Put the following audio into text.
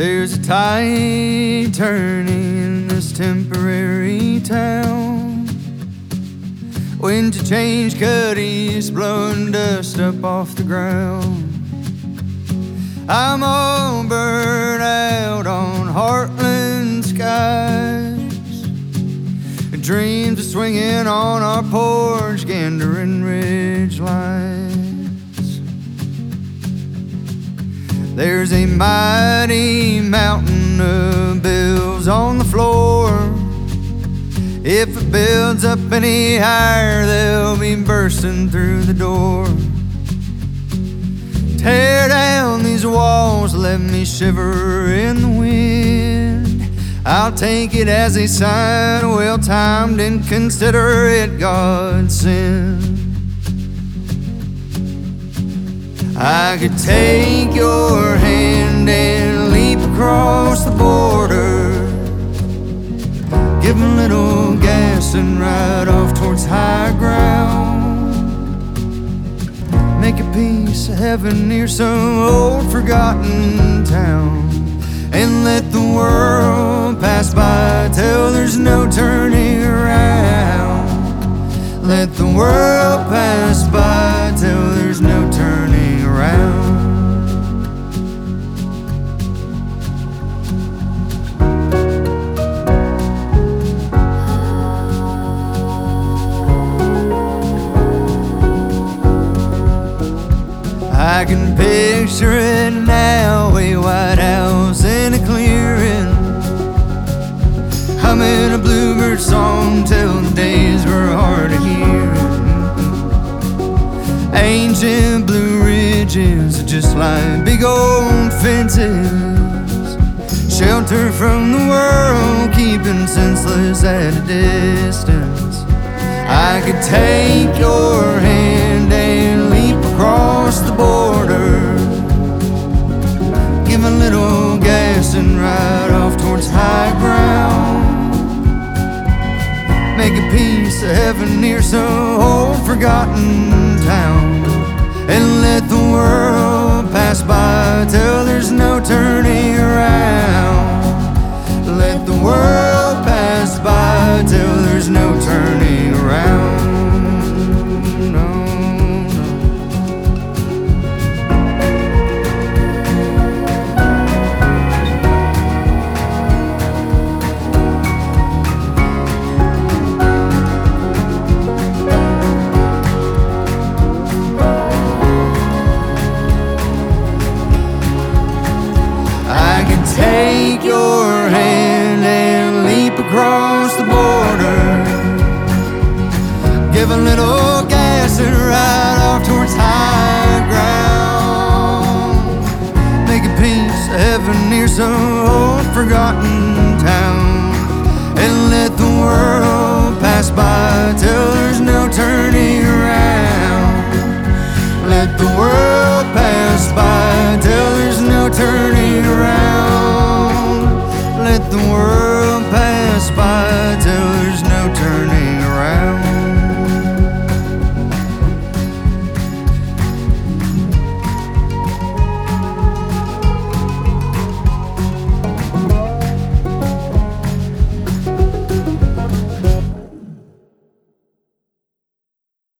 There's a tide turning in this temporary town. Wind to change cuddies, blowing dust up off the ground. I'm all burned out on Heartland skies. Dreams of swinging on our porch, gandering ridge lights. There's a mighty mountain of bills on the floor. If it builds up any higher, they'll be bursting through the door. Tear down these walls, let me shiver in the wind. I'll take it as a sign, well-timed, and consider it God's sin. I could take your hand and leap across the border, give a little gas and ride off towards high ground. Make a piece of heaven near some old forgotten town, and let the world pass by till there's no turning around. Let the world pass by till there's no turning around. I can picture it now, a white house in a clearing, humming a bluebird song till the days were hard of hearing. Ancient blue ridges, just like big old fences, shelter from the world, keeping senseless at a distance. I could take your hand and leap across the border, give a little gas and ride off towards high ground. Make a piece of heaven near some old forgotten town, and let the world pass by till there's no turning around. Let the world pass by till there's no turning around. Take your hand and leap across the border, give a little gas and ride off towards high ground. Make a piece of heaven near some old forgotten